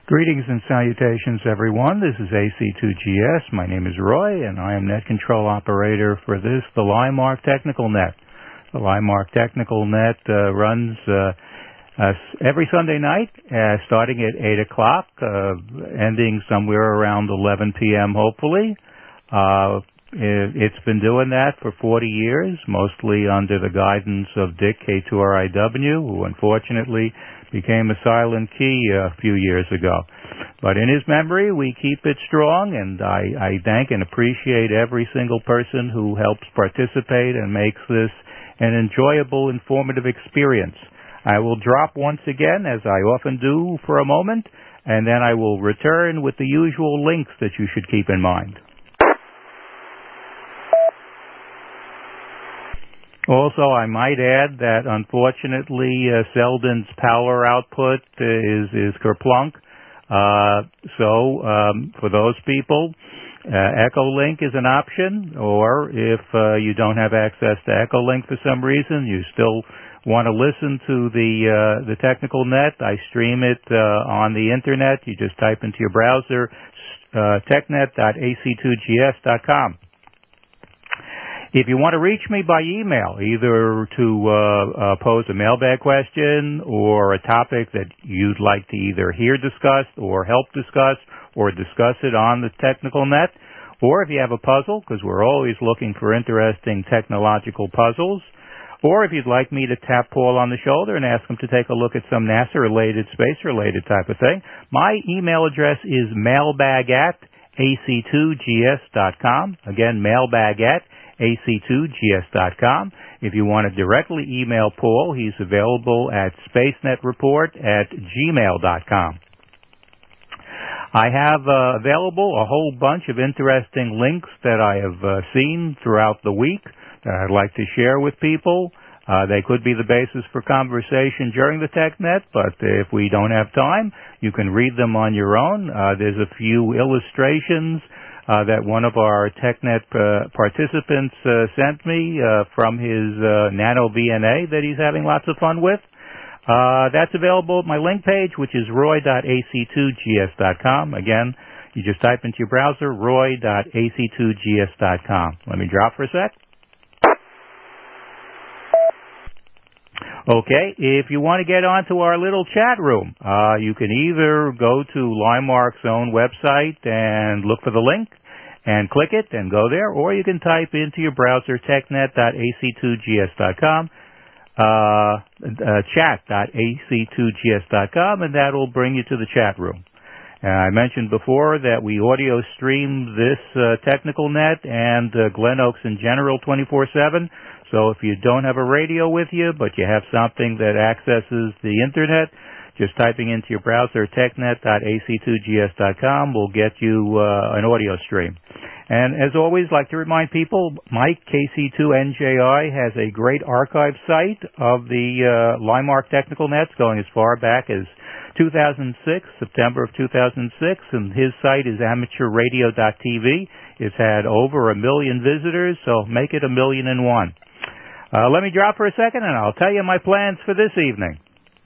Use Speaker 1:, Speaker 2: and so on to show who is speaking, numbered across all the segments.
Speaker 1: Greetings and salutations, everyone. This is AC2GS. My name is Roy, and I am Net Control Operator for the Limark Technical Net. The Limark Technical Net runs every Sunday night, starting at 8 o'clock, ending somewhere around 11 p.m., hopefully. It's been doing that for 40 years, mostly under the guidance of Dick K2RIW, who unfortunately became a silent key a few years ago. But in his memory, we keep it strong, and I thank and appreciate every single person who helps participate and makes this an enjoyable, informative experience. I will drop once again, as I often do, for a moment, and then I will return with the usual links that you should keep in mind. Also, I might add that unfortunately Selden's power output is kerplunk. So for those people, Echolink is an option, or if you don't have access to Echolink for some reason, you still want to listen to the technical net, I stream it on the internet. You just type into your browser technet.ac2gs.com. If you want to reach me by email, either to pose a mailbag question or a topic that you'd like to either hear discussed or help discuss or discuss it on the technical net, or if you have a puzzle, because we're always looking for interesting technological puzzles, or if you'd like me to tap Paul on the shoulder and ask him to take a look at some NASA-related, space-related type of thing, my email address is mailbag@ac2gs.com. Again, mailbag@ac2gs.com. If you want to directly email Paul, he's available at spacenetreport@gmail.com. I have available a whole bunch of interesting links that I have seen throughout the week that I'd like to share with people. They could be the basis for conversation during the TechNet, but if we don't have time, you can read them on your own. There's a few illustrations that one of our TechNet participants sent me from his Nano VNA that he's having lots of fun with. That's available at my link page, which is roy.ac2gs.com. Again, you just type into your browser roy.ac2gs.com. Let me drop for a sec. Okay, if you want to get onto our little chat room, you can either go to Limark's own website and look for the link and click it and go there, or you can type into your browser technet.ac2gs.com, chat.ac2gs.com, and that will bring you to the chat room. I mentioned before that we audio stream this technical net and Glen Oaks in general 24/7. So if you don't have a radio with you, but you have something that accesses the internet, just typing into your browser technet.ac2gs.com will get you an audio stream. And as always, like to remind people, Mike KC2NJI has a great archive site of the Limark Technical Nets going as far back as 2006, September of 2006, and his site is amateurradio.tv. It's had over 1 million visitors, so make it 1,000,001. Let me drop for a second, and I'll tell you my plans for this evening.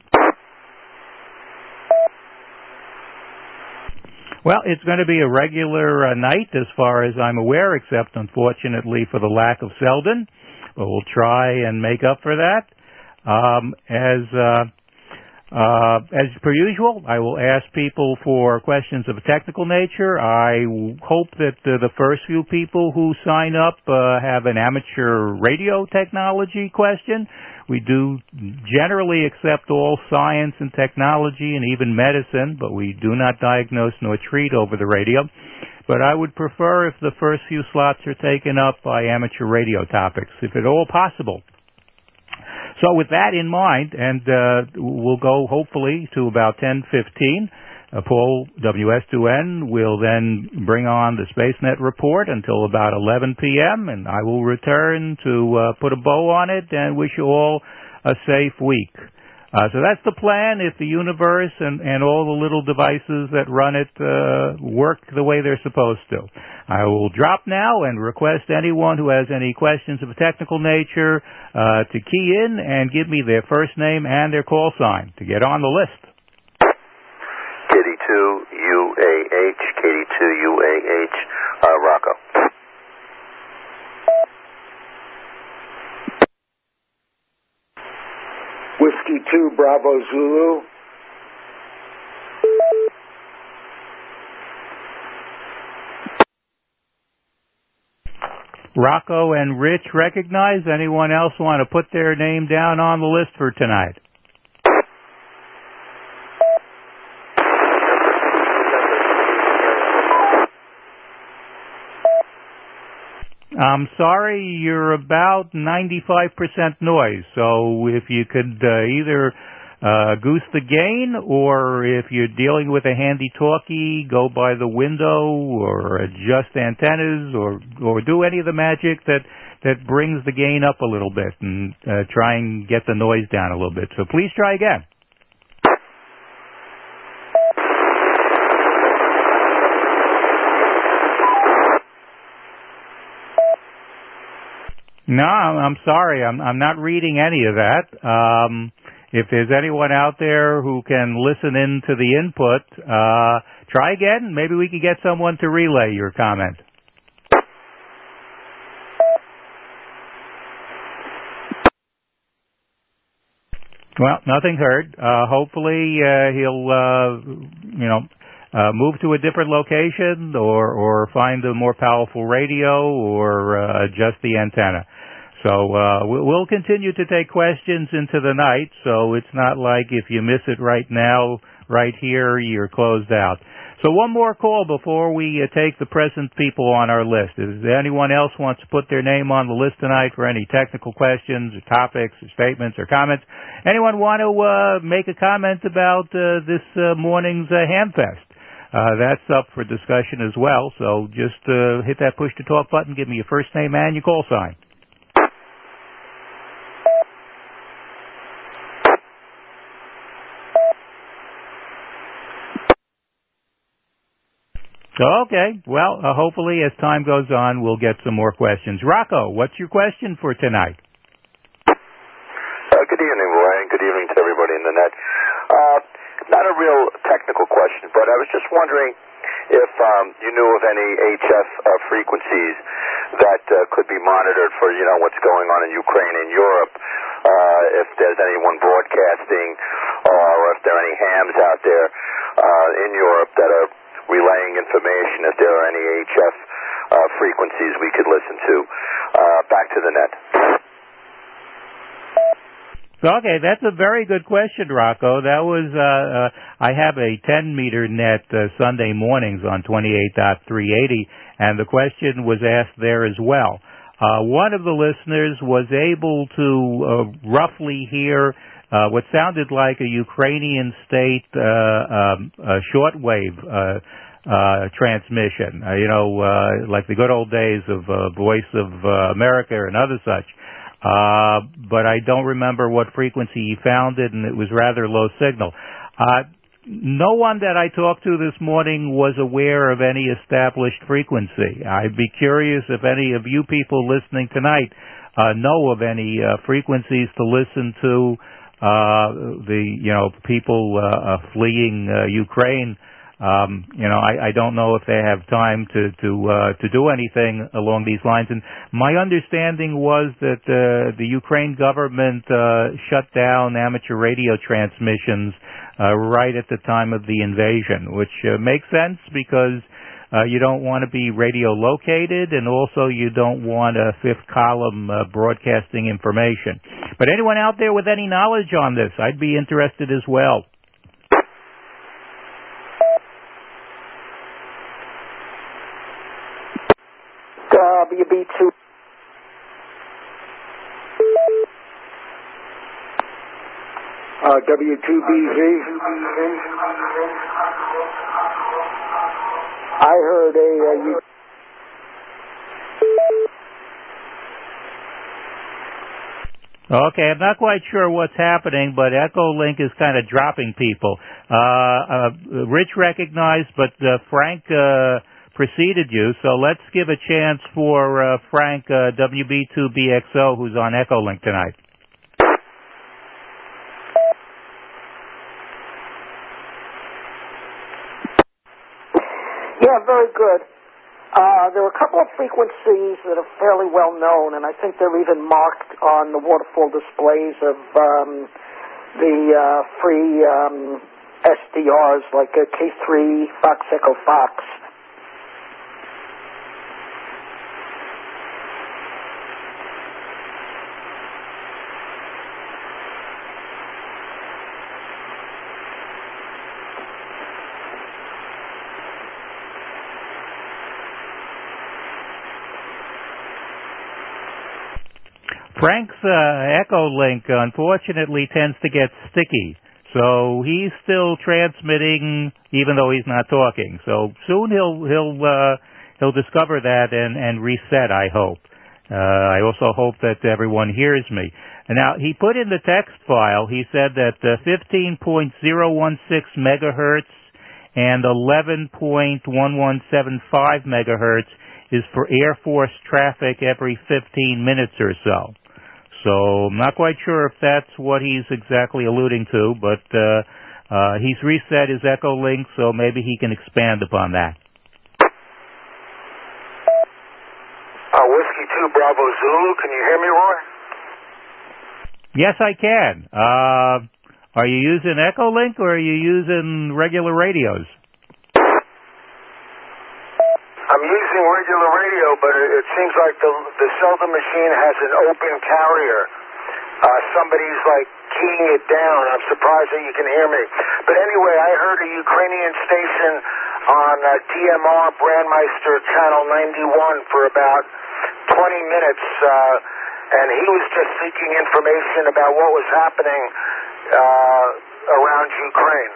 Speaker 1: Well, it's going to be a regular night as far as I'm aware, except unfortunately for the lack of Selden. But we'll try and make up for that. As per usual, I will ask people for questions of a technical nature. I hope that the first few people who sign up have an amateur radio technology question. We do generally accept all science and technology and even medicine, but we do not diagnose nor treat over the radio. But I would prefer if the first few slots are taken up by amateur radio topics, if at all possible. So with that in mind, and we'll go hopefully to about 10:15, Paul WS2N will then bring on the SpaceNet report until about 11 p.m., and I will return to put a bow on it and wish you all a safe week. So that's the plan if the universe and all the little devices that run it work the way they're supposed to. I will drop now and request anyone who has any questions of a technical nature to key in and give me their first name and their call sign to get on the list.
Speaker 2: Kitty 2 KD2UAH, KD2UAH, Rocco.
Speaker 3: Whiskey 2, Bravo Zulu.
Speaker 1: Rocco and Rich recognize. Anyone else want to put their name down on the list for tonight? I'm sorry, you're about 95% noise, so if you could either goose the gain, or if you're dealing with a handy talkie, go by the window or adjust antennas or do any of the magic that brings the gain up a little bit and try and get the noise down a little bit. So please try again. No, I'm sorry. I'm not reading any of that. If there's anyone out there who can listen in to the input, try again. Maybe we could get someone to relay your comment. Well, nothing heard. Hopefully, he'll, move to a different location or find a more powerful radio or adjust the antenna. So we'll continue to take questions into the night, so it's not like if you miss it right now, right here, you're closed out. So one more call before we take the present people on our list. Is there anyone else wants to put their name on the list tonight for any technical questions or topics or statements or comments? Anyone want to make a comment about this morning's Hamfest? That's up for discussion as well, so just hit that push-to-talk button, give me your first name and your call sign. Okay, well, hopefully as time goes on, we'll get some more questions. Rocco, what's your question for tonight?
Speaker 2: Good evening, Roy, and good evening to everybody in the net. Not a real technical question, but I was just wondering if you knew of any HF frequencies that could be monitored for, what's going on in Ukraine and Europe, if there's anyone broadcasting, or if there are any hams out there in Europe that are relaying information, if there are any HF frequencies we could listen to. Back to the net.
Speaker 1: Okay, that's a very good question, Rocco. That was, I have a 10-meter net Sunday mornings on 28.380, and the question was asked there as well. One of the listeners was able to roughly hear what sounded like a Ukrainian state shortwave transmission, like the good old days of Voice of America and other such. But I don't remember what frequency he found it, and it was rather low signal. No one that I talked to this morning was aware of any established frequency. I'd be curious if any of you people listening tonight know of any frequencies to listen to people fleeing Ukraine. I don't know if they have time to do anything along these lines. And my understanding was that the Ukraine government shut down amateur radio transmissions right at the time of the invasion, which makes sense because you don't want to be radio located, and also you don't want a fifth column broadcasting information. But anyone out there with any knowledge on this, I'd be interested as well.
Speaker 3: WB2. W2BZ. I heard a
Speaker 1: Okay, I'm not quite sure what's happening, but Echolink is kind of dropping people. Rich recognized, but Frank preceded you, so let's give a chance for Frank, WB2BXO, who's on Echolink tonight.
Speaker 3: Yeah, very good. There are a couple of frequencies that are fairly well known, and I think they're even marked on the waterfall displays of the free SDRs, like K3, Fox Echo Fox.
Speaker 1: Frank's Echo Link, unfortunately, tends to get sticky. So he's still transmitting, even though he's not talking. So soon he'll discover that and reset, I hope. I also hope that everyone hears me. And now, he put in the text file, he said that 15.016 megahertz and 11.1175 megahertz is for Air Force traffic every 15 minutes or so. So I'm not quite sure if that's what he's exactly alluding to, but he's reset his Echo Link, so maybe he can expand upon that.
Speaker 2: Whiskey 2 Bravo Zulu, can you hear me, Roy?
Speaker 1: Yes, I can. Are you using Echo Link or are you using regular radios?
Speaker 2: I'm using regular radio, but it seems like the Seldom machine has an open carrier. Somebody's like keying it down. I'm surprised that you can hear me. But anyway, I heard a Ukrainian station on DMR Brandmeister Channel 91 for about 20 minutes, and he was just seeking information about what was happening around Ukraine.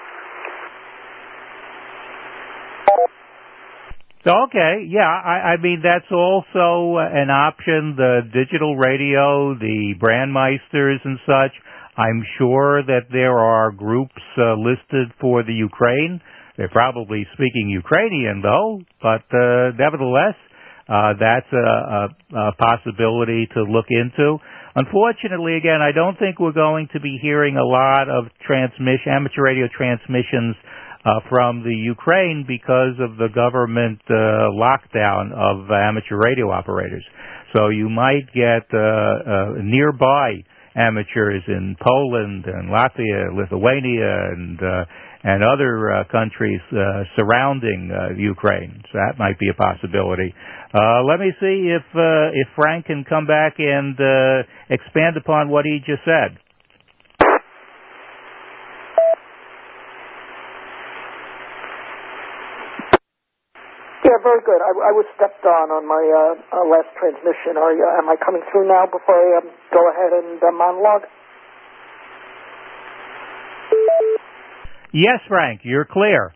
Speaker 1: Okay, yeah, I mean, that's also an option, the digital radio, the Brandmeisters and such. I'm sure that there are groups listed for the Ukraine. They're probably speaking Ukrainian, though, but nevertheless, that's a possibility to look into. Unfortunately, again, I don't think we're going to be hearing a lot of amateur radio transmissions from the Ukraine because of the government lockdown of amateur radio operators. So you might get nearby amateurs in Poland and Latvia, Lithuania, and other countries surrounding Ukraine. So that might be a possibility. Let me see if Frank can come back and expand upon what he just said.
Speaker 3: Yeah, very good. I was stepped on my last transmission. Am I coming through now before I go ahead and monologue?
Speaker 1: Yes, Frank, you're clear.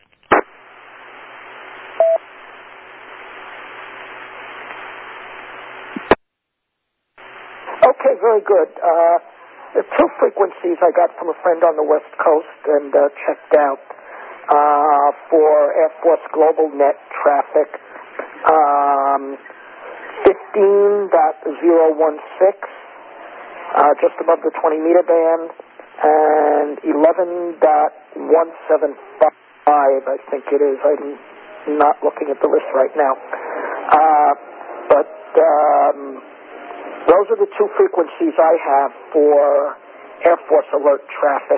Speaker 3: Okay, very good. The two frequencies I got from a friend on the West Coast and checked out for Air Force Global Net traffic, 15.016, just above the 20-meter band, and 11.175, I think it is. I'm not looking at the list right now. But those are the two frequencies I have for Air Force alert traffic.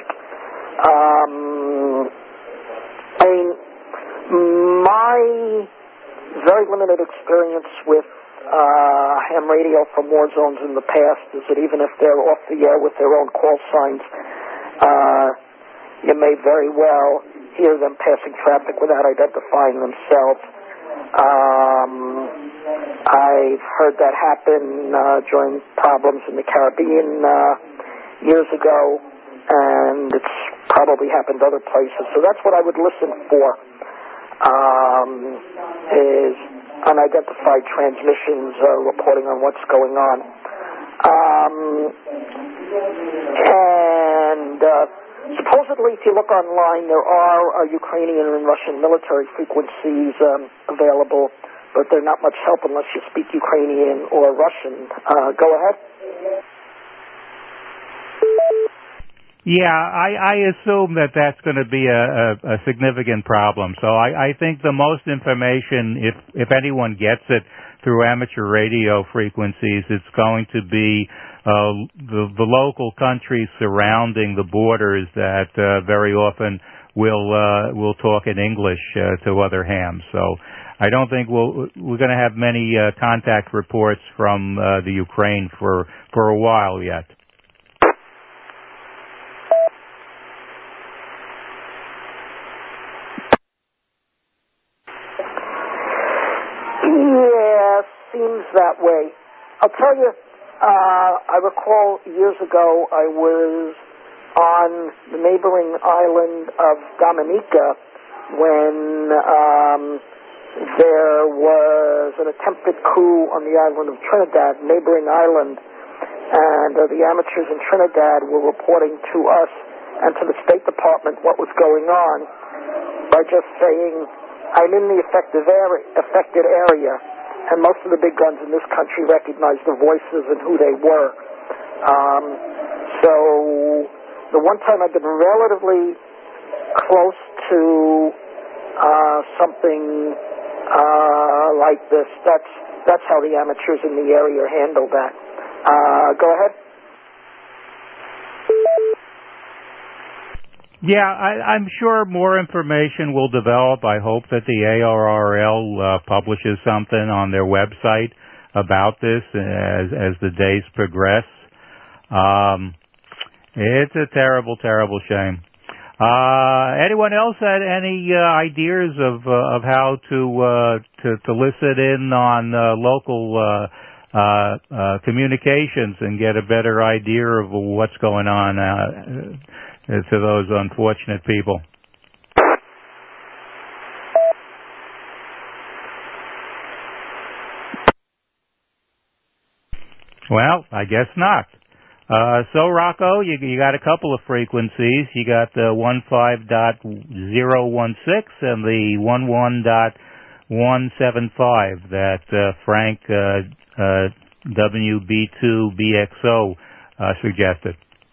Speaker 3: I mean, my very limited experience with ham radio from war zones in the past is that even if they're off the air with their own call signs, you may very well hear them passing traffic without identifying themselves. I've heard that happen during problems in the Caribbean years ago, and it's probably happened other places. So that's what I would listen for, is unidentified transmissions reporting on what's going on. And supposedly, if you look online, there are Ukrainian and Russian military frequencies available, but they're not much help unless you speak Ukrainian or Russian. Go ahead.
Speaker 1: Yeah, I assume that that's going to be a significant problem. So I think the most information, if anyone gets it through amateur radio frequencies, it's going to be the local countries surrounding the borders that very often will talk in English to other hams. So I don't think we're going to have many contact reports from the Ukraine for a while yet.
Speaker 3: Yeah, seems that way. I'll tell you, I recall years ago I was on the neighboring island of Dominica when there was an attempted coup on the island of Trinidad, neighboring island, and the amateurs in Trinidad were reporting to us and to the State Department what was going on by just saying, I'm in the affected area, and most of the big guns in this country recognized the voices and who they were. So the one time I've been relatively close to something like this, that's how the amateurs in the area handle that. Go ahead.
Speaker 1: Yeah, I'm sure more information will develop. I hope that the ARRL publishes something on their website about this as the days progress. It's a terrible, terrible shame. Anyone else had any ideas of how to listen in on local communications and get a better idea of what's going on to those unfortunate people? Well, I guess not. So, Rocco, you got a couple of frequencies. You got the 15.016 and the 11.175 that Frank WB2BXO suggested.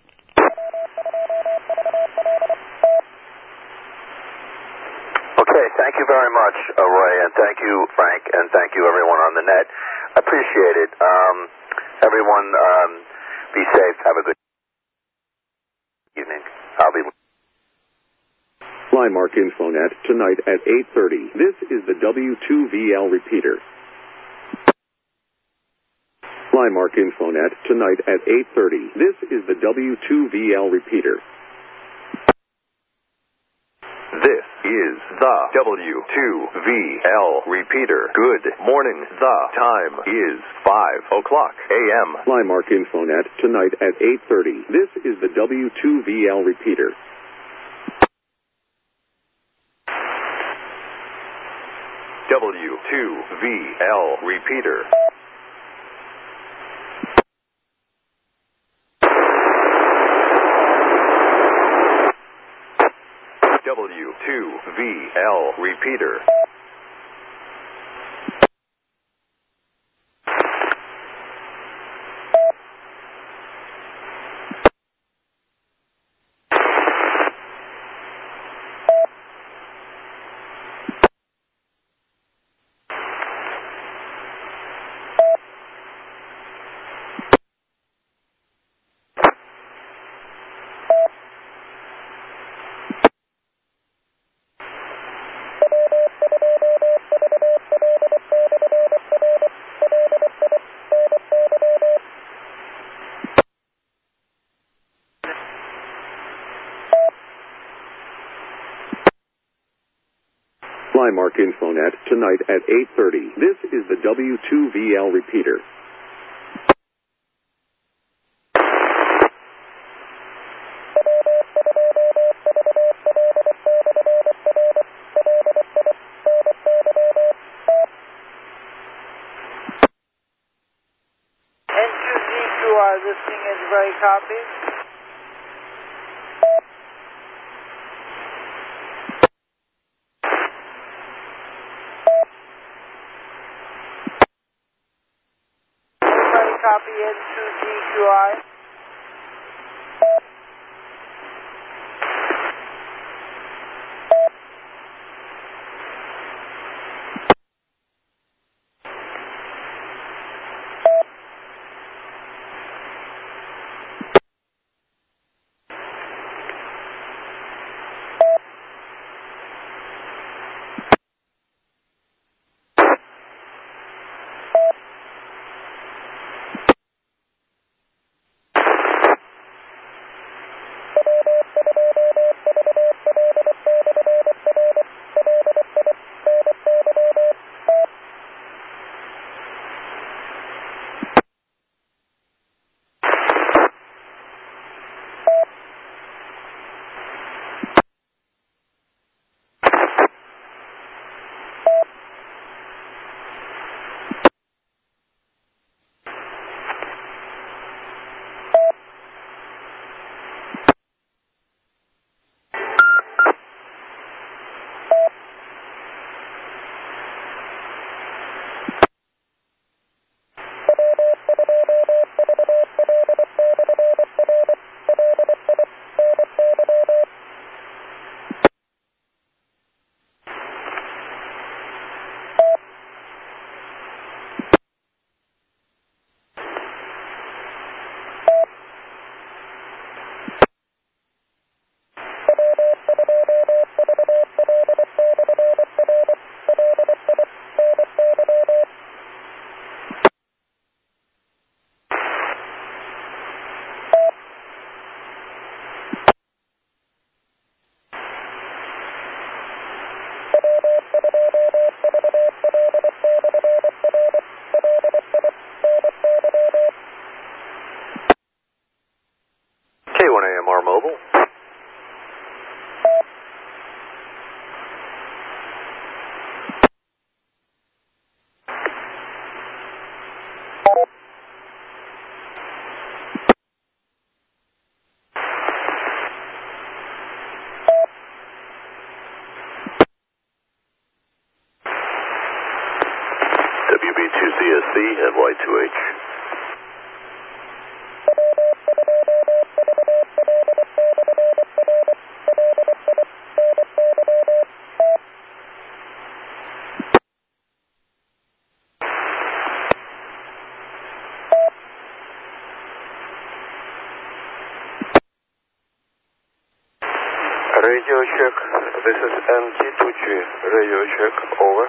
Speaker 2: Okay, thank you very much, Roy, and thank you, Frank, and thank you, everyone on the net. I appreciate it. Everyone, be safe. Have a good evening. I'll be...
Speaker 4: Flymark Infonet tonight at 8:30. This is the W2VL repeater. Flymark Infonet tonight at 8:30. This is the W2VL repeater.
Speaker 5: This is the W2VL repeater. Good morning. The time is 5 o'clock a.m.
Speaker 4: Flymark Infonet tonight at 8:30. This is the W2VL repeater.
Speaker 5: W2VL repeater. W2VL repeater.
Speaker 4: Flymark Infonet tonight at 8:30. This is the W2VL repeater.
Speaker 6: N2DQR, this thing is very copied. Copy N2DQI.
Speaker 5: CSC, NY2H.
Speaker 7: Radio check. This is NT2G. Radio check. Over.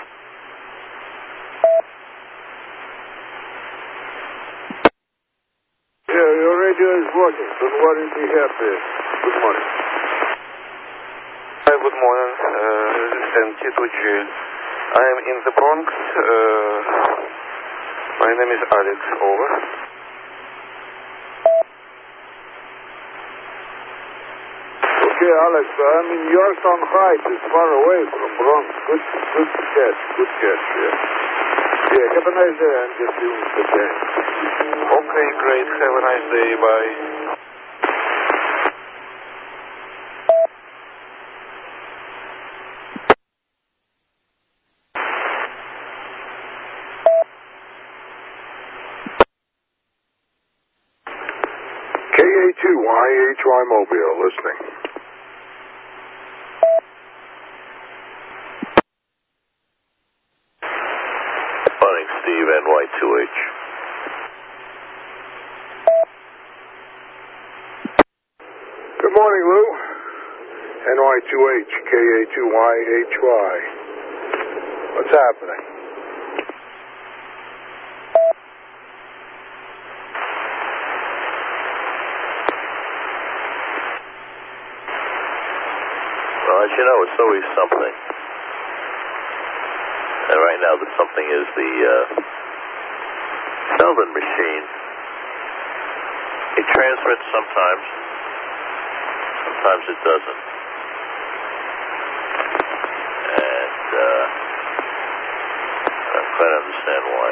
Speaker 8: Yeah, your radio is working. Don't worry, be happy. Good morning.
Speaker 7: Hi, good morning. This is NT2G. I am in the Bronx. My name is Alex. Over.
Speaker 8: Okay, Alex, I'm in Yorktown Heights. It's far away from Bronx. Good catch. Good catch, yeah. Yeah, have a nice day. I'm just dealing with the gang.
Speaker 7: Okay, great. Have a nice day. Bye.
Speaker 8: KA2YHY Mobile, listening.
Speaker 5: Morning, Steve, NY2H.
Speaker 8: Good morning, Lou. NY2H, KA2YHY. What's happening?
Speaker 5: Well, as you know, it's always something. And right now, the something is the Selden machine. It transmits sometimes. Sometimes it doesn't. And I don't quite understand why.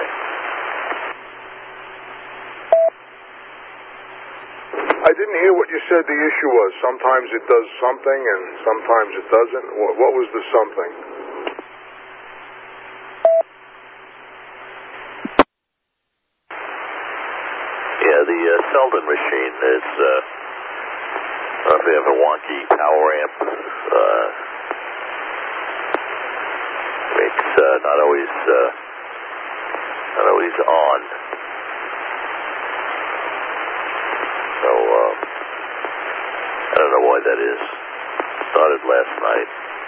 Speaker 8: I didn't hear what you said the issue was. Sometimes it does something and sometimes it doesn't. What was the something?
Speaker 5: Yeah, the Selden machine is, I don't know if we have a wonky power amp. It's not always on. So, I don't know why that is. Started last night.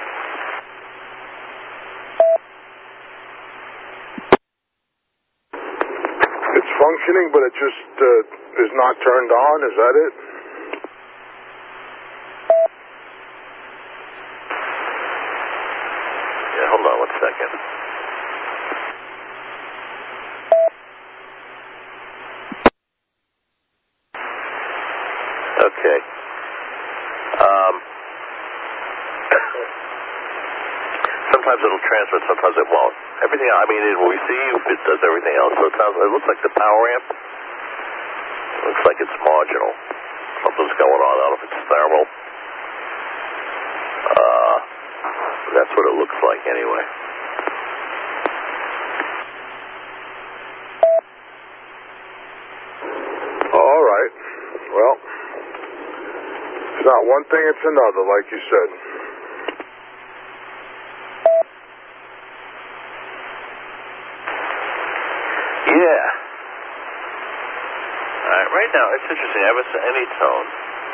Speaker 8: It's functioning, but it just is not turned on. Is that it?
Speaker 5: Yeah, hold on 1 second. Okay. Sometimes it'll transmit, sometimes it won't. Everything, I mean, it will receive, it does everything else. So it looks like the power amp. It looks like it's marginal. Something's going on. I don't know if it's thermal. That's what it looks like anyway.
Speaker 8: All right. Well, it's not one thing, it's another, like you said.
Speaker 5: Yeah. Right now, it's interesting. I have any tone.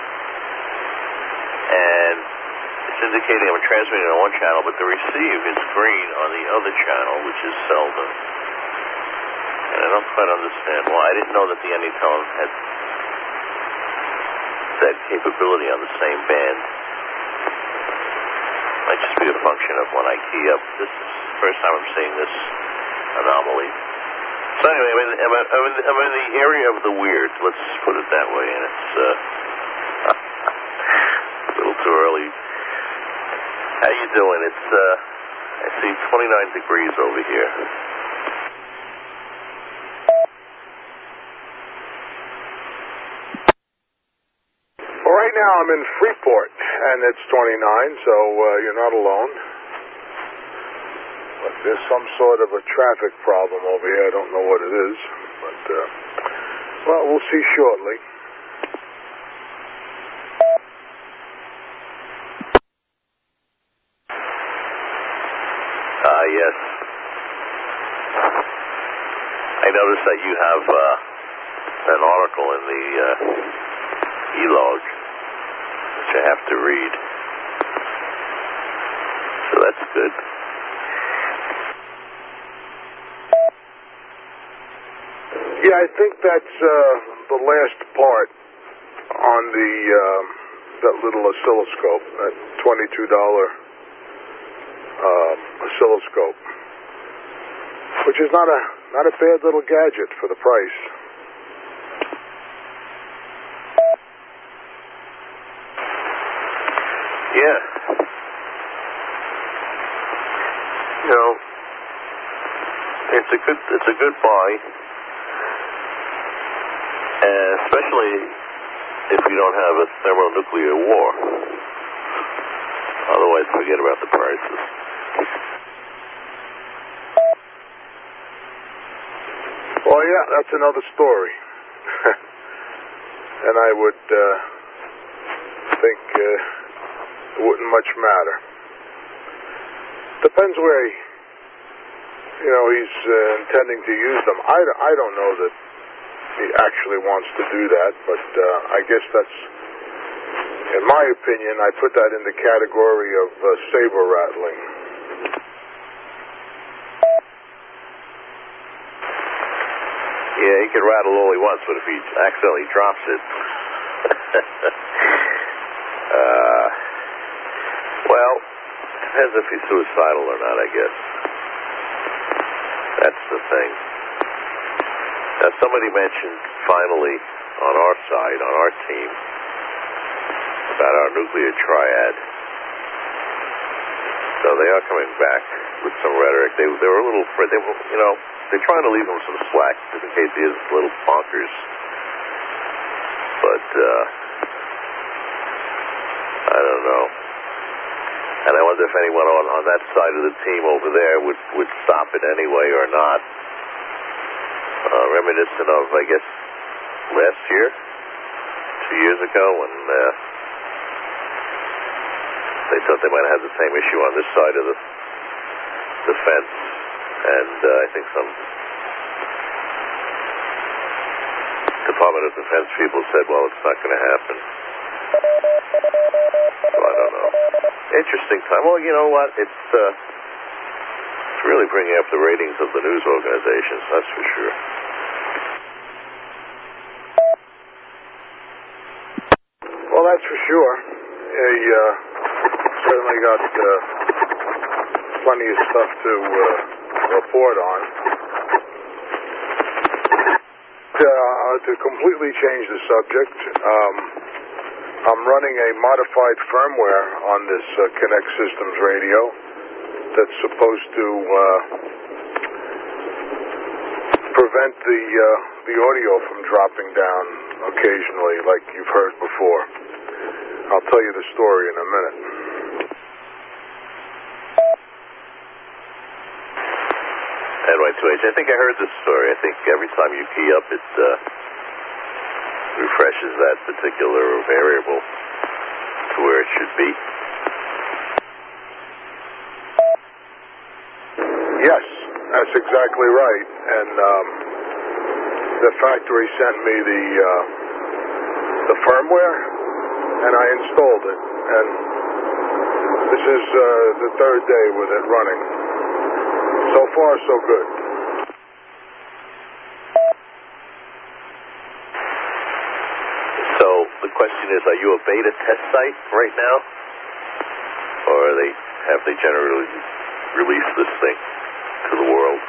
Speaker 5: And it's indicating I'm transmitting on one channel, but the receive is green on the other channel, which is Selden. And I don't quite understand why. I didn't know that the anytone had that capability on the same band. Might just be a function of when I key up. This is the first time I'm seeing this anomaly. So anyway, I'm in the area of the weird, let's put it that way, and it's a little too early. How you doing? It's I see 29 degrees over here.
Speaker 8: Well, right now I'm in Freeport, and it's 29, so you're not alone. But there's some sort of a traffic problem over here. I don't know what it is. But, well, we'll see shortly.
Speaker 5: Yes. I noticed that you have an article in the e-log, which I have to read. So that's good.
Speaker 8: Yeah, I think that's the last part on the that little oscilloscope, that $22 oscilloscope, which is not a bad little gadget for the price.
Speaker 5: Yeah. You know, it's a good buy, especially if you don't have a thermonuclear war. Otherwise, forget about the prices.
Speaker 8: Well, yeah, that's another story. And I would think it wouldn't much matter. Depends where he's intending to use them. I don't know that he actually wants to do that, but I guess that's, in my opinion, I put that in the category of saber rattling.
Speaker 5: Yeah, he can rattle all he wants, but if he accidentally drops it... well, depends if he's suicidal or not, I guess. That's the thing. Now, somebody mentioned, finally, on our side, on our team, about our nuclear triad. So they are coming back with some rhetoric. They were a little... they're trying to leave him some slack, just in case he is a little bonkers. But, I don't know. And I wonder if anyone on that side of the team over there would stop it anyway or not. Reminiscent of, I guess, last year, 2 years ago, when they thought they might have had the same issue on this side of the fence. And I think some Department of Defense people said, well, it's not going to happen. So I don't know. Interesting time. Well, you know what? It's really bringing up the ratings of the news organizations, that's for sure.
Speaker 8: Well, that's for sure. They certainly got plenty of stuff to report on. To completely change the subject, I'm running a modified firmware on this Connect Systems radio that's supposed to prevent the audio from dropping down occasionally, like you've heard before. I'll tell you the story in a minute.
Speaker 5: I think I heard this story. I think every time you key up, it refreshes that particular variable to where it should be.
Speaker 8: Yes, that's exactly right. And the factory sent me the firmware, and I installed it. And this is the third day with it running. So far, so good.
Speaker 5: So the question is, are you a beta test site right now? Or have they generally released this thing to the world?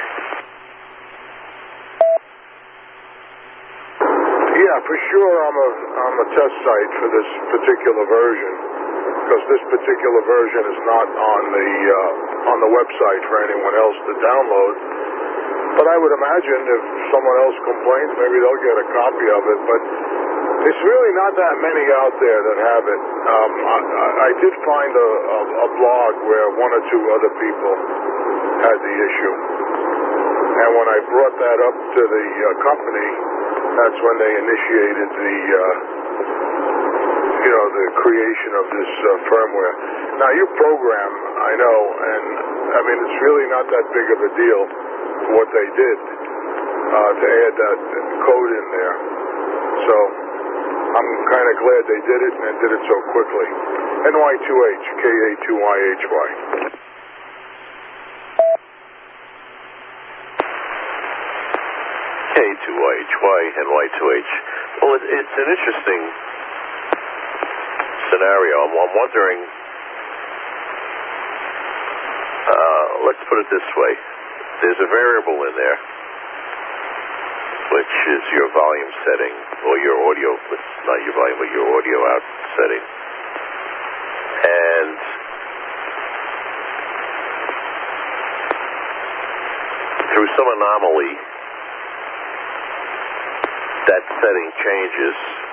Speaker 8: Yeah, for sure I'm a test site for this particular version, because this particular version is not on the website for anyone else to download. But I would imagine if someone else complains, maybe they'll get a copy of it. But it's really not that many out there that have it. I did find a blog where one or two other people had the issue. And when I brought that up to the company, that's when they initiated the creation of this firmware. Now, your program, I know, and I mean, it's really not that big of a deal what they did to add that code in there. So I'm kind of glad they did it and did it so quickly. NY2H, KA2YHY.
Speaker 5: K2YHY, NY2H. Well, it's an interesting scenario. I'm wondering, let's put it this way. There's a variable in there, which is your volume setting, or your audio, not your volume, but your audio out setting. And through some anomaly, that setting changes.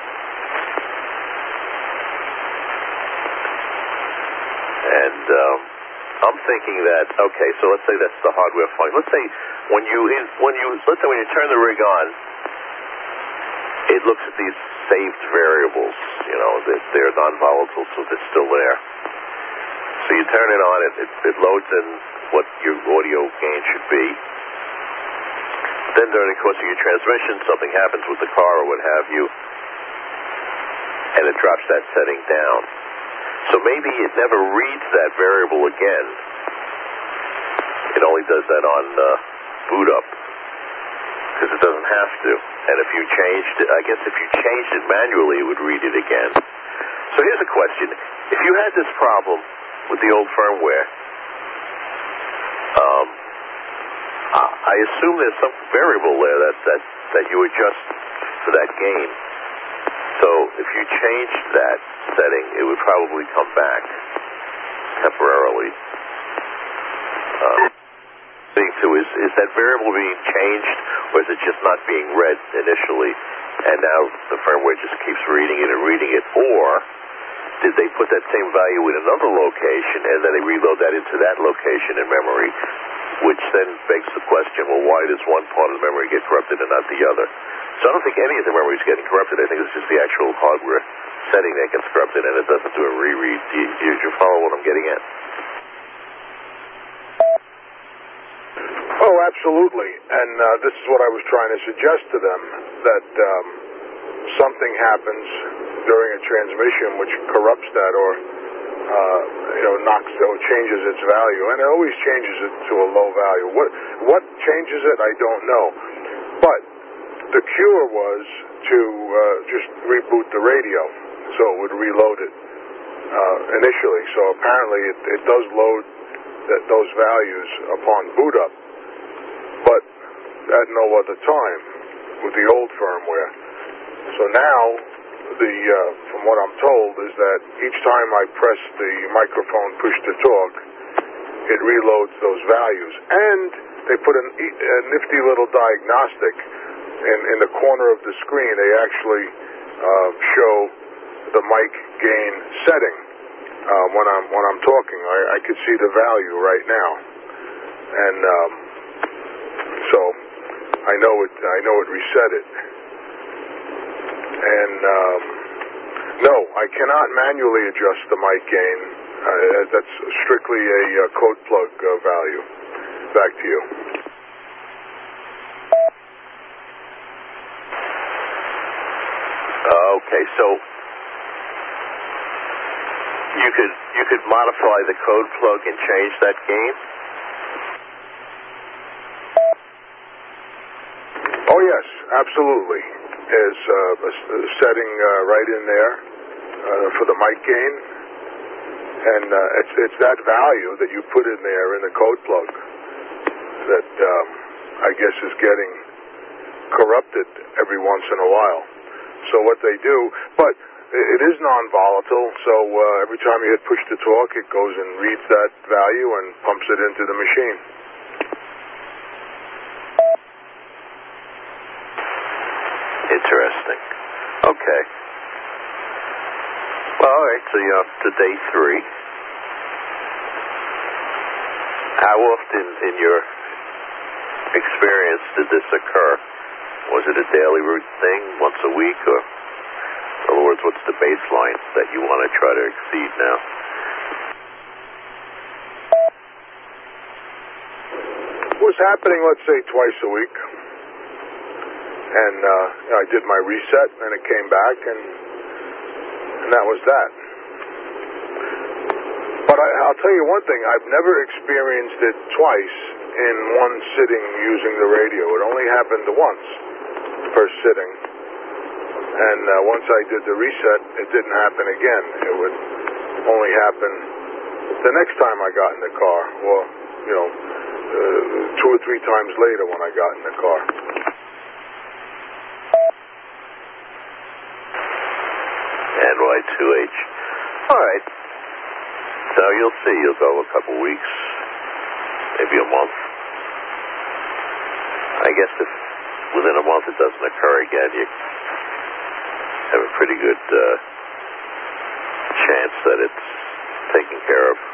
Speaker 5: And I'm thinking that, okay, so let's say that's the hardware function. Let's say when you turn the rig on, it looks at these saved variables, that they're non-volatile, so they're still there. So you turn it on, it loads in what your audio gain should be. Then during the course of your transmission, something happens with the car or what have you, and it drops that setting down. So maybe it never reads that variable again. It only does that on boot up, because it doesn't have to. And if you changed it, I guess if you changed it manually, it would read it again. So here's a question. If you had this problem with the old firmware, I assume there's some variable there that you adjust for that gain. So if you changed that setting, it would probably come back temporarily. Is that variable being changed, or is it just not being read initially, and now the firmware just keeps reading it and reading it? Or did they put that same value in another location, and then they reload that into that location in memory, which then begs the question, well, why does one part of the memory get corrupted and not the other? So I don't think any of the memory is getting corrupted. I think it's just the actual hardware setting that gets corrupted, and it doesn't do a reread. Do you follow what I'm getting at?
Speaker 8: Oh, absolutely. And this is what I was trying to suggest to them, that something happens during a transmission which corrupts that or knocks or changes its value, and it always changes it to a low value. What changes it, I don't know. But the cure was to just reboot the radio, so it would reload it initially. So apparently it does load those values upon boot up, but at no other time with the old firmware. So now, from what I'm told, is that each time I press the microphone push to talk, it reloads those values. And they put a nifty little diagnostic in the corner of the screen. They actually show the mic gain setting when I'm talking. I could see the value right now, and so I know it reset it. And no, I cannot manually adjust the mic gain. That's strictly a code plug value. Back to you.
Speaker 5: Okay, so you could modify the code plug and change that gain?
Speaker 8: Oh yes, absolutely. There's a setting right in there for the mic gain, and it's that value that you put in there in the code plug that I guess is getting corrupted every once in a while. So what they do, but it is non-volatile, so every time you hit push to talk, it goes and reads that value and pumps it into the machine.
Speaker 5: Interesting. Okay. Well, all right, so you're up to day 3. How often in your experience did this occur? Was it a daily thing, once a week, or in other words, what's the baseline that you want to try to exceed now?
Speaker 8: It was happening, let's say, twice a week. And I did my reset, and it came back, and that was that. But I'll tell you one thing, I've never experienced it twice in one sitting using the radio. It only happened once, first sitting. And once I did the reset, it didn't happen again. It would only happen the next time I got in the car, or, 2 or 3 times later when I got in the car.
Speaker 5: NY2H. All right. So you'll see. You'll go a couple weeks, maybe a month. I guess if within a month it doesn't occur again, you have a pretty good chance that it's taken care of.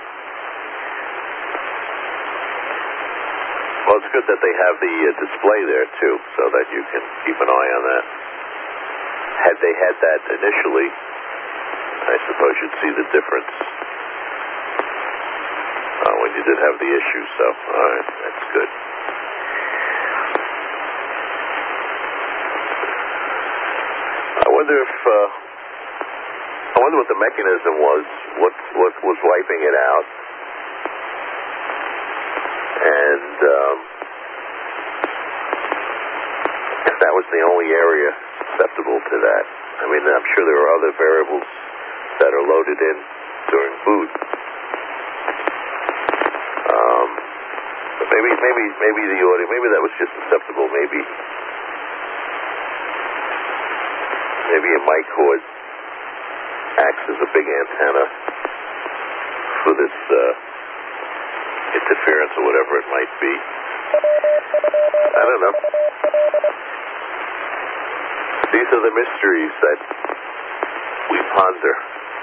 Speaker 5: Well, it's good that they have the display there, too, so that you can keep an eye on that. Had they had that initially, I suppose you'd see the difference when you did have the issue. So, all right, that's good. I wonder what the mechanism was. What was wiping it out? And if that was the only area susceptible to that. I mean, I'm sure there are other variables that are loaded in during boot. But maybe the audio, maybe that was just susceptible. Maybe a mic cord acts as a big antenna for this interference or whatever it might be. I don't know. These are the mysteries that we ponder.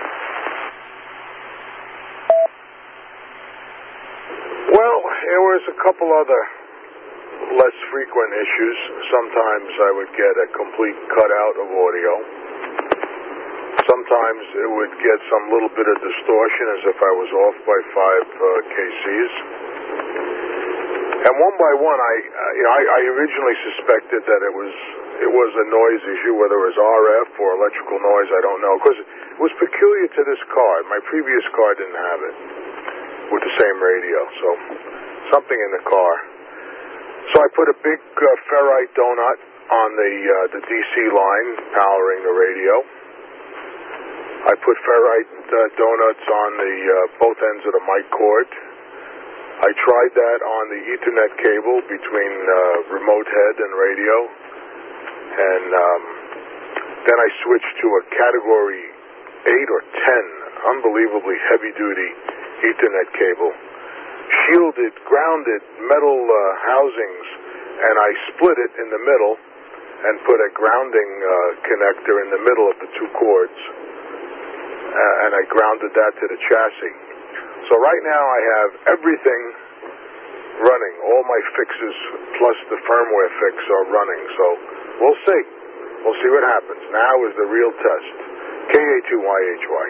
Speaker 8: Well, there was a couple other less frequent issues. Sometimes I would get a complete cutout of audio. Sometimes it would get some little bit of distortion as if I was off by 5 kCs. And one by one, I originally suspected that it was a noise issue, whether it was RF or electrical noise, I don't know, because it was peculiar to this car. My previous car didn't have it with the same radio, so something in the car. So I put a big ferrite donut on the DC line powering the radio. I put ferrite donuts on the both ends of the mic cord. I tried that on the Ethernet cable between remote head and radio. And then I switched to a category 8 or 10, unbelievably heavy-duty Ethernet cable. Shielded, grounded metal housings, and I split it in the middle and put a grounding connector in the middle of the 2 cords. And I grounded that to the chassis. So right now I have everything running. All my fixes plus the firmware fix are running. So we'll see. We'll see what happens. Now is the real test. KA2YHY.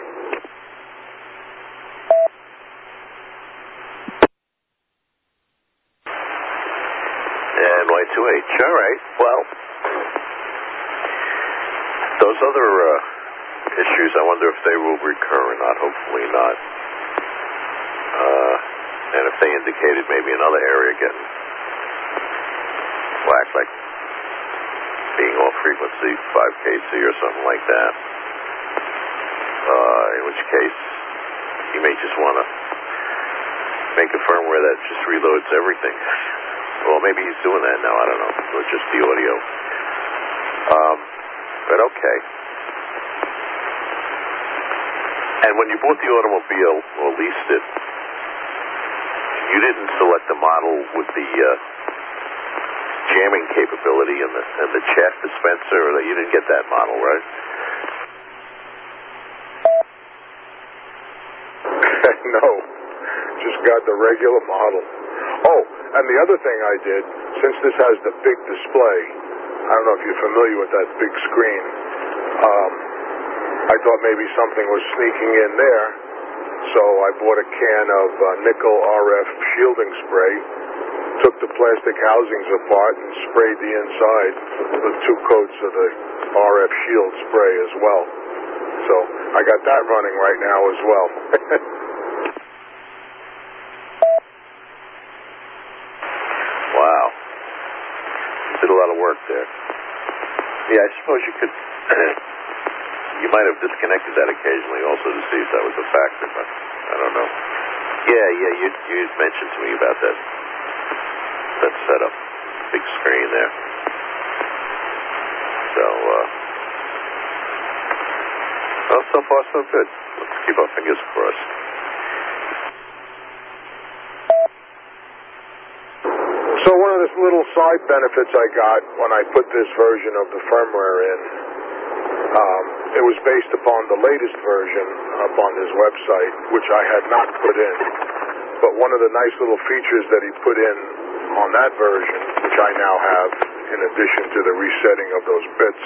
Speaker 5: And Y2H. All right. Well, those other issues, I wonder if they will recur or not. Hopefully not. And if they indicated maybe another area getting whacked, like being off frequency 5 kC or something like that, in which case you may just want to make a firmware that just reloads everything. Well, maybe he's doing that now, I don't know. Or just the audio. But okay. And when you bought the automobile or leased it, you didn't select the model with the jamming capability and the chaff dispenser, or you didn't get that model, right?
Speaker 8: No. just got the regular model. Oh, and the other thing I did, since this has the big display, I don't know if you're familiar with that big screen, I thought maybe something was sneaking in there, so I bought a can of nickel RF shielding spray, took the plastic housings apart and sprayed the inside with 2 coats of the RF shield spray as well. So I got that running right now as well.
Speaker 5: Wow. Did a lot of work there. Yeah, I suppose you could... you might have disconnected that occasionally also to see if that was a factor, but I don't know. Yeah, you mentioned to me about that setup. Big screen there. So, well, so far so good. Let's keep our fingers crossed.
Speaker 8: So one of the little side benefits I got when I put this version of the firmware in, it was based upon the latest version up on his website, which I had not put in. But one of the nice little features that he put in on that version, which I now have in addition to the resetting of those bits,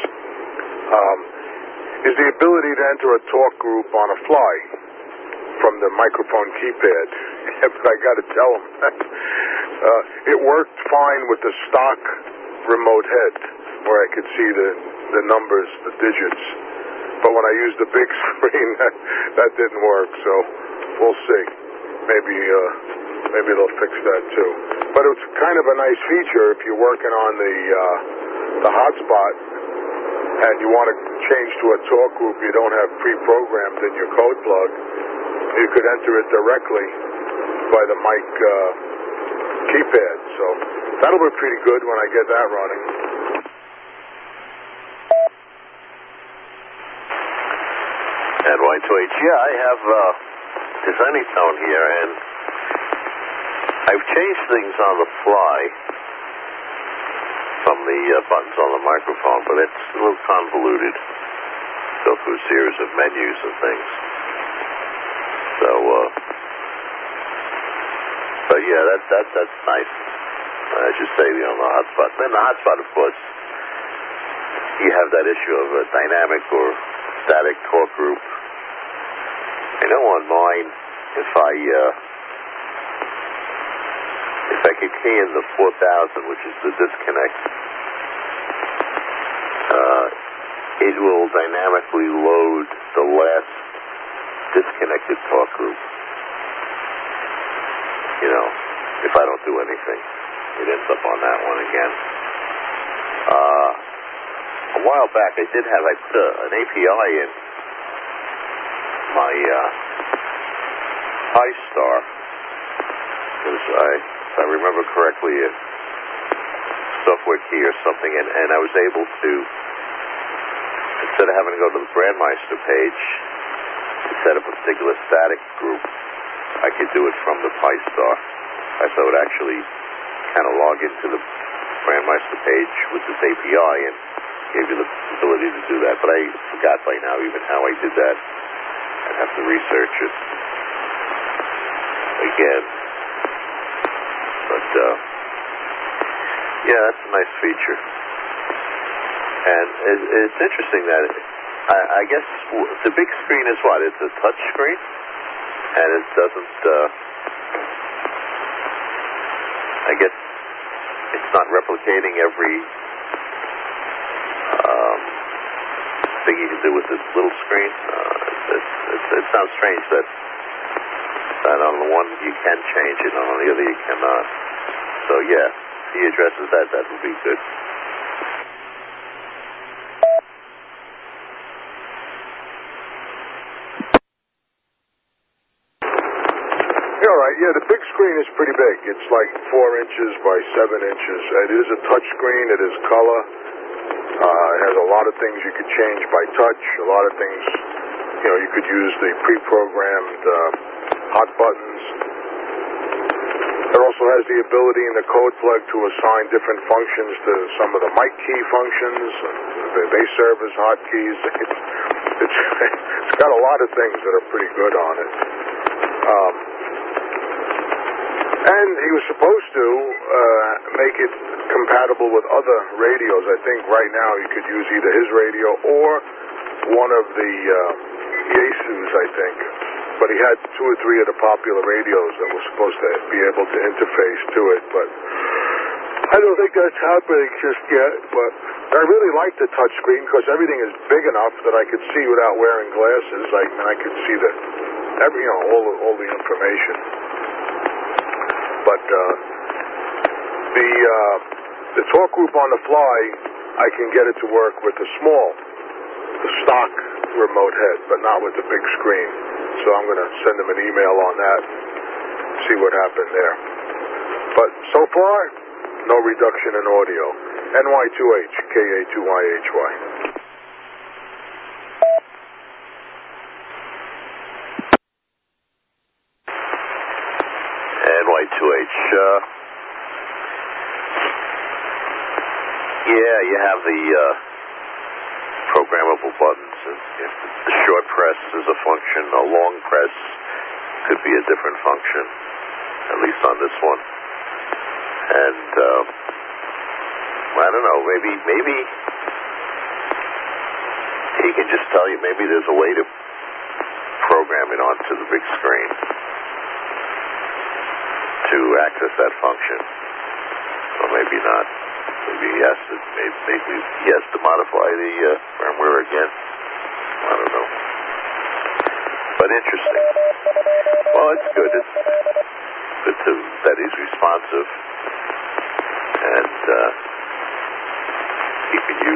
Speaker 8: is the ability to enter a talk group on a fly from the microphone keypad. But I got to tell him, it worked fine with the stock remote head, where I could see the numbers, the digits. But when I used the big screen, that didn't work. So we'll see. Maybe they'll fix that too. But it's kind of a nice feature if you're working on the hotspot and you want to change to a talk group you don't have pre-programmed in your code plug. You could enter it directly by the mic keypad. So that'll be pretty good when I get that running.
Speaker 5: And Y2H, yeah, I have this Anytone here, and I've changed things on the fly from the buttons on the microphone, but it's a little convoluted. Go through a series of menus and things. So, but yeah, that's nice. As you say, on the hotspot. Then the hotspot, of course, you have that issue of a dynamic or static talk group. I know on mine, if I could key in the 4000, which is the disconnect, it will dynamically load the last disconnected talk group. You know, if I don't do anything, it ends up on that one again. A while back, I put an API in my Pi-Star. If I remember correctly, a software key or something, and I was able to, instead of having to go to the Brandmeister page to set up a particular static group, I could do it from the Pi-Star. I would actually kind of log into the Brandmeister page with this API and gave you the ability to do that. But I forgot by now even how I did that. I'd have to research it again. But, yeah, that's a nice feature. And it's interesting that I guess the big screen is what? It's a touch screen? And it doesn't, I guess it's not replicating every thing you can do with this little screen. It sounds strange that on the one you can change it, and on the other you cannot. So yeah, if he addresses that would be good.
Speaker 8: All right, yeah, the big screen is pretty big. It's like 4 inches by 7 inches. It is a touch screen. It is color. It has a lot of things you could change by touch. A lot of things, you could use the pre-programmed hot buttons. It also has the ability in the code plug to assign different functions to some of the mic key functions. They serve as hotkeys. It's got a lot of things that are pretty good on it. And he was supposed to make it compatible with other radios. I think right now you could use either his radio or one of the Yaesus, I think. But he had 2 or 3 of the popular radios that were supposed to be able to interface to it. But I don't think that's happening just yet. But I really like the touch screen because everything is big enough that I could see without wearing glasses. I could see all the information. But the talk group on the fly, I can get it to work with the stock remote head, but not with the big screen. So I'm going to send them an email on that, see what happened there. But so far, no reduction in audio. NY2H, KA2YHY.
Speaker 5: NY2H. Yeah, you have the programmable buttons. The short press is a function. A long press could be a different function, at least on this one. And I don't know. Maybe he can just tell you. Maybe there's a way to program it onto the big screen to access that function, or maybe not. Maybe he has to modify the firmware again. I don't know. But interesting. Well, it's good. It's good that he's responsive and keeping you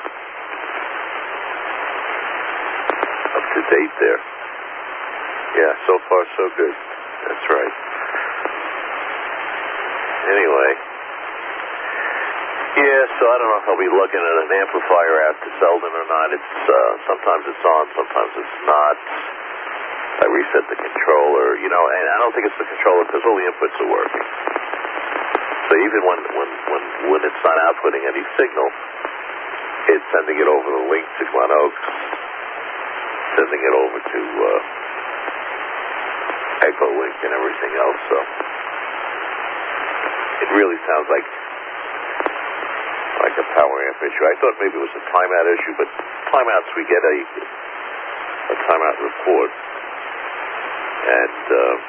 Speaker 5: up to date there. Yeah, so far so good. That's right. Anyway. Yeah, so I don't know if I'll be looking at an amplifier out to Selden or not. It's sometimes it's on, sometimes it's not. I reset the controller, and I don't think it's the controller because all the inputs are working. So even when it's not outputting any signal, it's sending it over the link to Glen Oaks, sending it over to Echo Link and everything else. So it really sounds like a power amp issue. I thought maybe it was a timeout issue, but timeouts, we get a timeout report. And,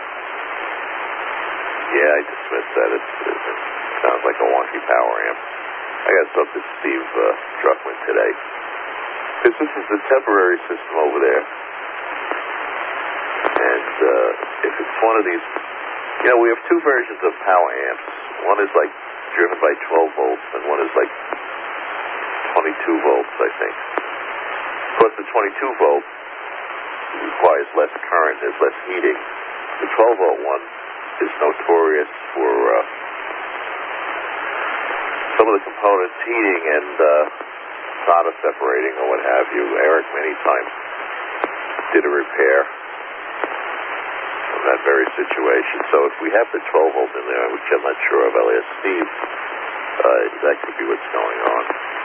Speaker 5: I dismissed that. It sounds like a wonky power amp. I got to talk to Steve Druckman today. Because this is the temporary system over there. And if it's one of these, we have 2 versions of power amps. One is like driven by 12 volts, and one is like 22 volts, I think. Of course, the 22 volt requires less current, there's less heating. The 12 volt one is notorious for some of the components heating and solder separating or what have you. Eric many times did a repair of that very situation. So if we have the 12 volt in there, which I'm not sure of, I'll ask Steve, that could be what's going on.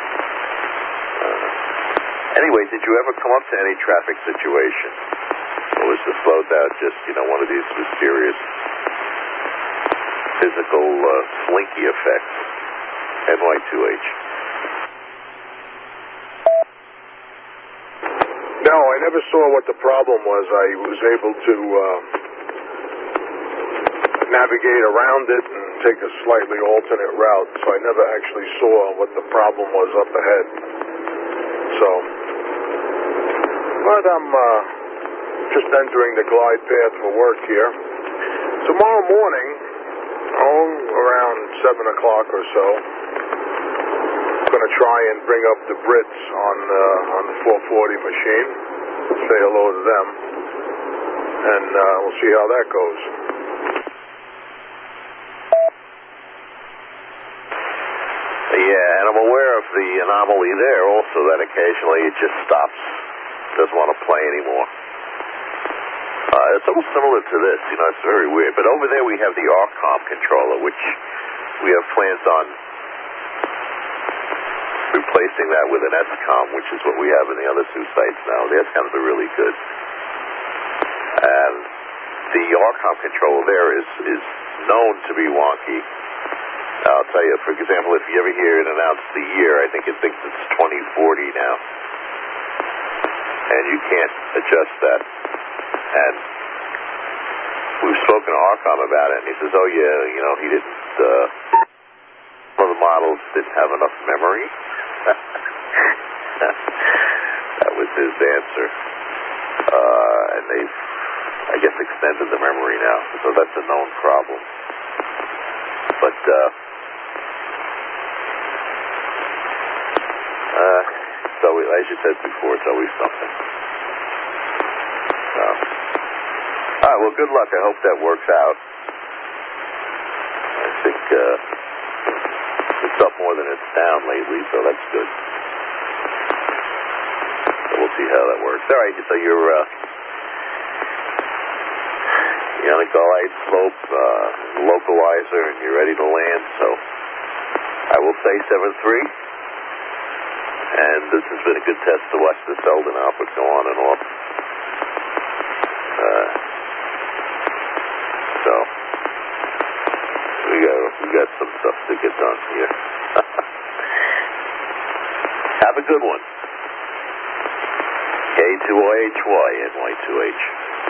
Speaker 5: Anyway, did you ever come up to any traffic situation? Or was the slowdown just, one of these mysterious physical slinky effects? NY2H.
Speaker 8: No, I never saw what the problem was. I was able to navigate around it and take a slightly alternate route, so I never actually saw what the problem was up ahead. But I'm just entering the glide path for work here. Tomorrow morning, around 7 o'clock or so, I'm going to try and bring up the Brits on the 440 machine, say hello to them, and we'll see how that goes.
Speaker 5: Yeah, and I'm aware of the anomaly there also, that occasionally it just stops. Doesn't want to play anymore. It's almost similar to this, it's very weird. But over there we have the ARCOM controller, which we have plans on replacing that with an SCOM, which is what we have in the other 2 sites now. The SCOMs are really good. And the Arcom controller there is known to be wonky. I'll tell you, for example, if you ever hear it announce the year, I think it thinks it's 2040 now. And you can't adjust that. And we've spoken to Arcom about it, and he says, oh yeah, he didn't, one of the models didn't have enough memory. That was his answer. And they've, I guess, extended the memory now, so that's a known problem. But, so as you said before, it's always something. All right, well, good luck. I hope that works out. I think it's up more than it's down lately, so that's good. So we'll see how that works. All right, so you're on a glide slope, localizer, and you're ready to land. So I will say 7-3. And this has been a good test to watch the Selden output go on and off. So we got some stuff to get done here. Have a good one. K2OHY NY2H.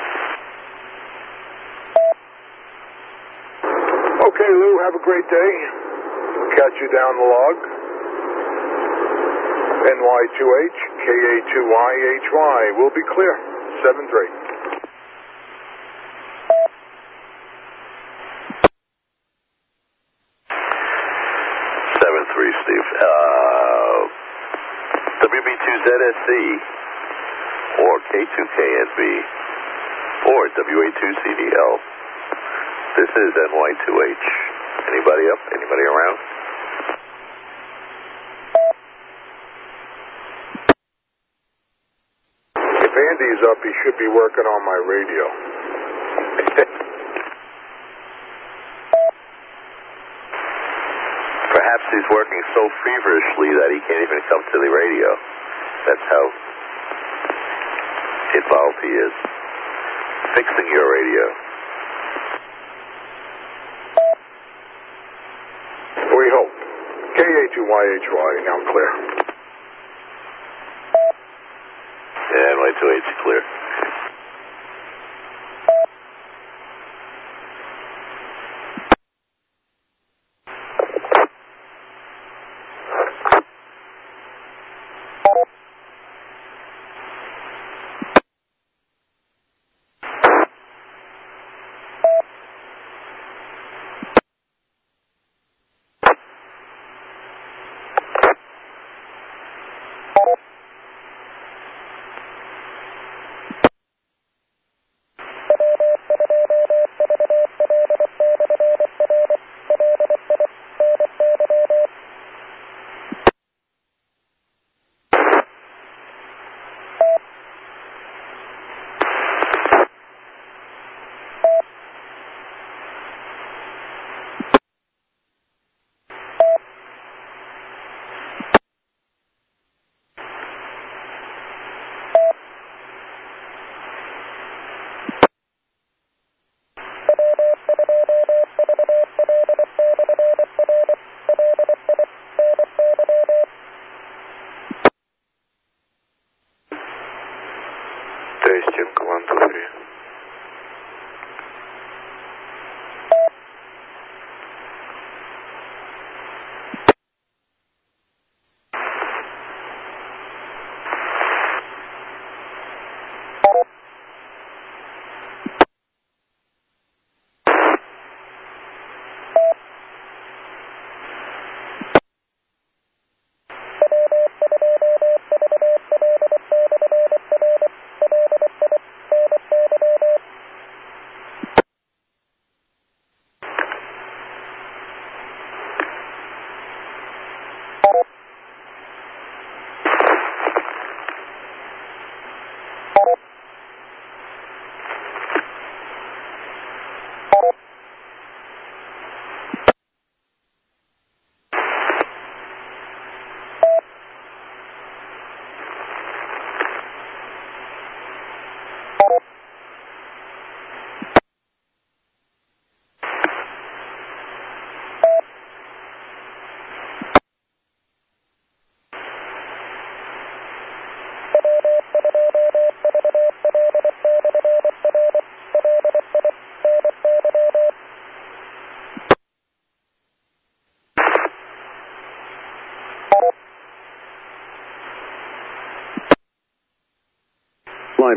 Speaker 8: Okay, Lou, have a great day. Catch you down the log. NY2H, KA2YHY. We'll be clear. 7-3.
Speaker 5: 7-3, Steve. WB2ZSC or K2KNB or WA2CDL. This is NY2H. Anybody up? Anybody around?
Speaker 8: If Andy's up, he should be working on my radio.
Speaker 5: Perhaps he's working so feverishly that he can't even come to the radio. That's how involved he is. Fixing your radio.
Speaker 8: We hope. KA2YHY, now clear.
Speaker 5: Yeah, NY2H clear.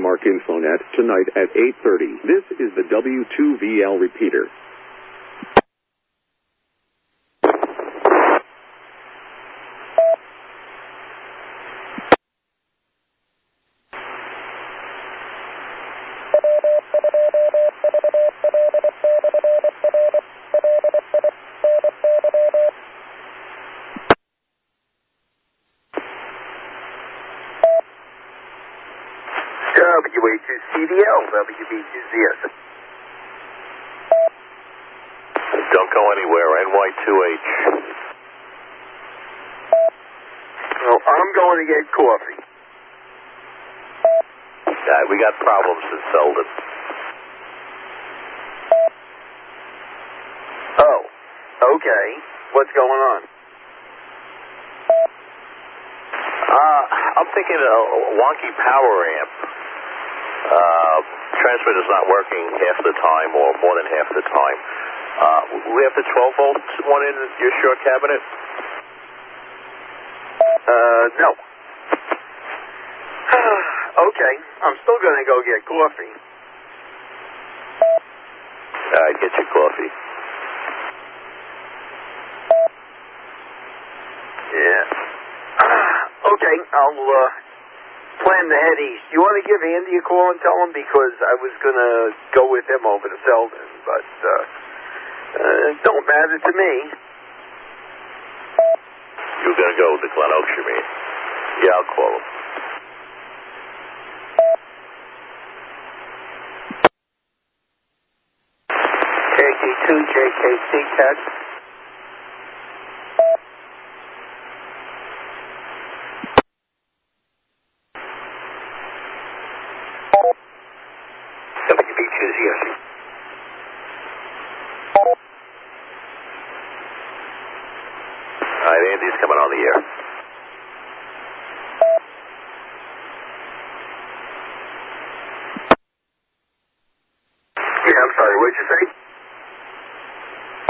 Speaker 4: Mark Infonet tonight at 8:30. This is the W2VL repeater.
Speaker 7: WA2CDL, WB2ZS.
Speaker 5: Don't go anywhere, NY2H.
Speaker 7: Well, I'm going to get coffee.
Speaker 5: We got problems in Selden.
Speaker 7: Oh, okay. What's going on?
Speaker 5: I'm thinking a wonky power amp. Transmitter's not working half the time or more than half the time. We have the 12-volt one in your short cabinet?
Speaker 7: No. Okay, I'm still going to go get coffee.
Speaker 5: All right, get your coffee.
Speaker 7: Yeah. Okay, I'll plan to head east. You want to give Andy a call and tell him? Because I was going to go with him over to Selden, but it don't matter to me.
Speaker 5: You're going to go to Glen Oaks, you mean? Yeah, I'll call him.
Speaker 7: JK2, JKC, Cat. WB2ZS.
Speaker 5: All right, Andy's coming on the air.